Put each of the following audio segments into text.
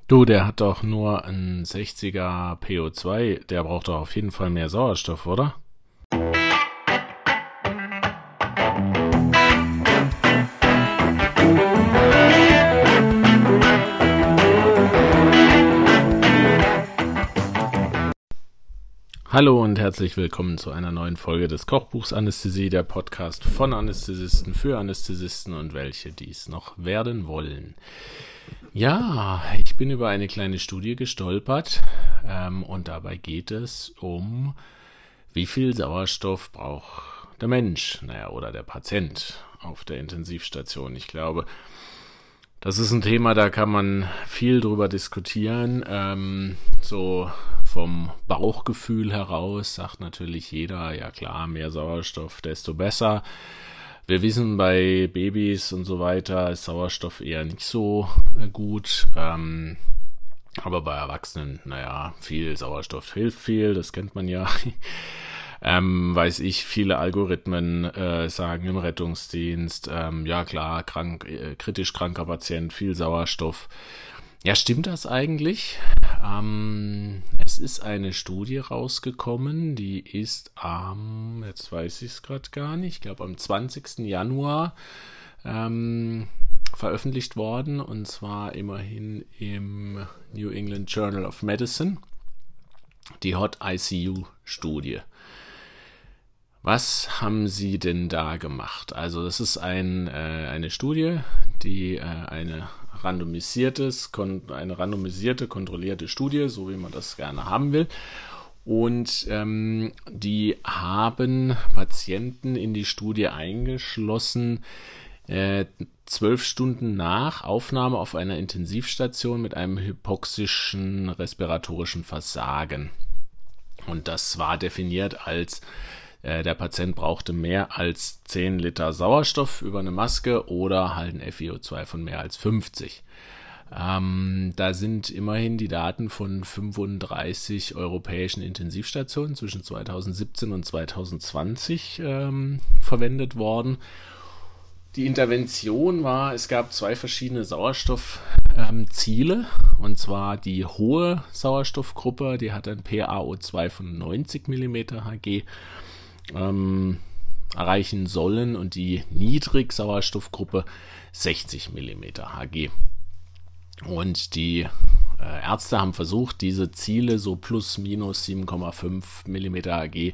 Du, der hat doch nur einen 60er PO2, der braucht doch auf jeden Fall mehr Sauerstoff, oder? Hallo und herzlich willkommen zu einer neuen Folge des Kochbuchs Anästhesie, der Podcast von Anästhesisten für Anästhesisten und welche dies noch werden wollen. Ja, ich bin über eine kleine Studie gestolpert und dabei geht es um, wie viel Sauerstoff braucht der Mensch, oder der Patient auf der Intensivstation. Ich glaube, das ist ein Thema, da kann man viel drüber diskutieren. So vom Bauchgefühl heraus sagt natürlich jeder, ja klar, mehr Sauerstoff, desto besser. Wir wissen, bei Babys und so weiter ist Sauerstoff eher nicht so gut. Aber bei Erwachsenen, viel Sauerstoff hilft viel, das kennt man ja. Weiß ich, viele Algorithmen sagen im Rettungsdienst, ja klar, kritisch kranker Patient, viel Sauerstoff. Ja, stimmt das eigentlich? Es ist eine Studie rausgekommen, die ist jetzt weiß ich es gerade gar nicht, ich glaube am 20. Januar veröffentlicht worden, und zwar immerhin im New England Journal of Medicine, die Hot ICU-Studie. Was haben sie denn da gemacht? Also das ist eine Studie, die eine randomisierte, kontrollierte Studie, so wie man das gerne haben will. Und die haben Patienten in die Studie eingeschlossen, 12 Stunden nach Aufnahme auf einer Intensivstation mit einem hypoxischen respiratorischen Versagen. Und das war definiert als der Patient brauchte mehr als 10 Liter Sauerstoff über eine Maske oder halt ein FiO2 von mehr als 50. Da sind immerhin die Daten von 35 europäischen Intensivstationen zwischen 2017 und 2020 verwendet worden. Die Intervention war, es gab 2 verschiedene Sauerstoffziele, und zwar die hohe Sauerstoffgruppe, die hat ein PaO2 von 90 mm Hg erreichen sollen, und die Niedrigsauerstoffgruppe 60 mm Hg. Und die Ärzte haben versucht, diese Ziele so plus minus 7,5 mm Hg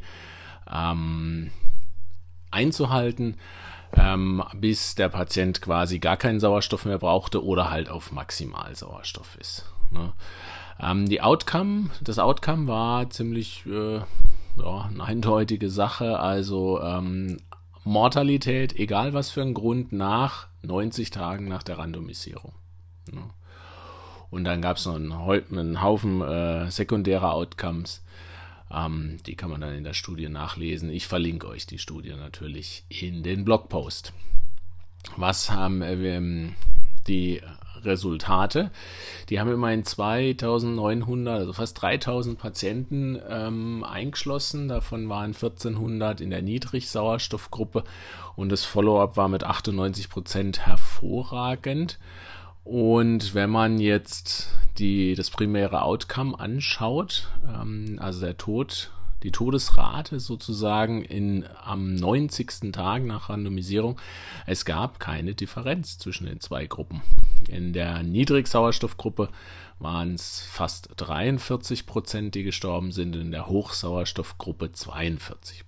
einzuhalten, bis der Patient quasi gar keinen Sauerstoff mehr brauchte oder halt auf Maximalsauerstoff ist. Ne? Das Outcome war ziemlich eine eindeutige Sache, also Mortalität, egal was für ein Grund, nach 90 Tagen nach der Randomisierung. Ne? Und dann gab es noch einen Haufen sekundärer Outcomes, die kann man dann in der Studie nachlesen. Ich verlinke euch die Studie natürlich in den Blogpost. Was haben die Resultate? Die haben immerhin 2900, also fast 3000 Patienten eingeschlossen. Davon waren 1400 in der Niedrigsauerstoffgruppe, und das Follow-up war mit 98% hervorragend. Und wenn man jetzt das primäre Outcome anschaut, also die Todesrate sozusagen am 90. Tag nach Randomisierung, es gab keine Differenz zwischen den 2 Gruppen. In der Niedrigsauerstoffgruppe waren es fast 43%, die gestorben sind, in der Hochsauerstoffgruppe 42%.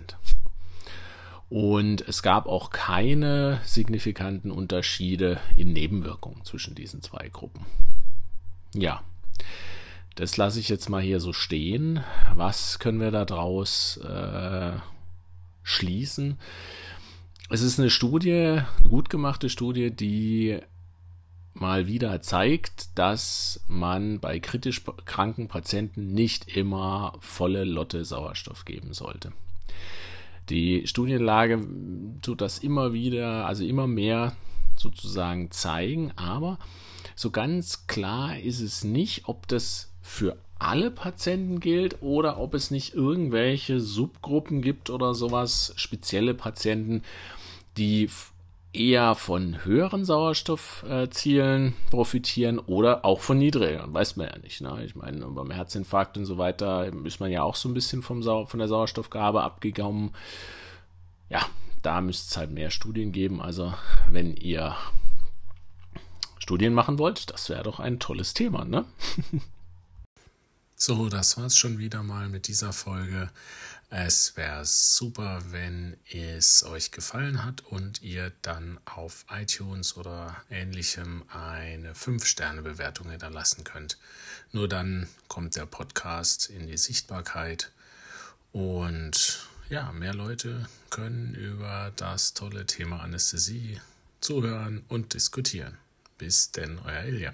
Und es gab auch keine signifikanten Unterschiede in Nebenwirkungen zwischen diesen 2 Gruppen. Ja, das lasse ich jetzt mal hier so stehen. Was können wir daraus schließen? Es ist eine gut gemachte Studie, die mal wieder zeigt, dass man bei kritisch kranken Patienten nicht immer volle Lotte Sauerstoff geben sollte. Die Studienlage tut das immer wieder, also immer mehr sozusagen zeigen, aber so ganz klar ist es nicht, ob das für alle Patienten gilt oder ob es nicht irgendwelche Subgruppen gibt oder sowas, spezielle Patienten, die eher von höheren Sauerstoffzielen profitieren oder auch von niedrigeren, weiß man ja nicht. Ne? Ich meine, beim Herzinfarkt und so weiter ist man ja auch so ein bisschen von der Sauerstoffgabe abgekommen. Ja, da müsste es halt mehr Studien geben. Also wenn ihr Studien machen wollt, das wäre doch ein tolles Thema, ne? So, das war's schon wieder mal mit dieser Folge. Es wäre super, wenn es euch gefallen hat und ihr dann auf iTunes oder ähnlichem eine 5-Sterne-Bewertung hinterlassen könnt. Nur dann kommt der Podcast in die Sichtbarkeit und ja, mehr Leute können über das tolle Thema Anästhesie zuhören und diskutieren. Bis denn, euer Ilja.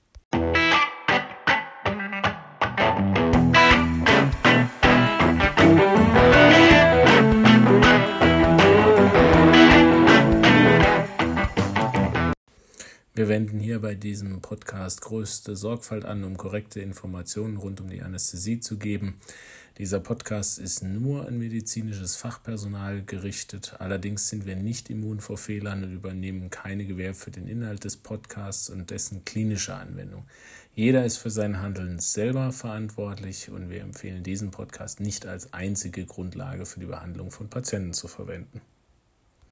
Wir wenden hier bei diesem Podcast größte Sorgfalt an, um korrekte Informationen rund um die Anästhesie zu geben. Dieser Podcast ist nur an medizinisches Fachpersonal gerichtet. Allerdings sind wir nicht immun vor Fehlern und übernehmen keine Gewähr für den Inhalt des Podcasts und dessen klinische Anwendung. Jeder ist für sein Handeln selber verantwortlich und wir empfehlen diesen Podcast nicht als einzige Grundlage für die Behandlung von Patienten zu verwenden.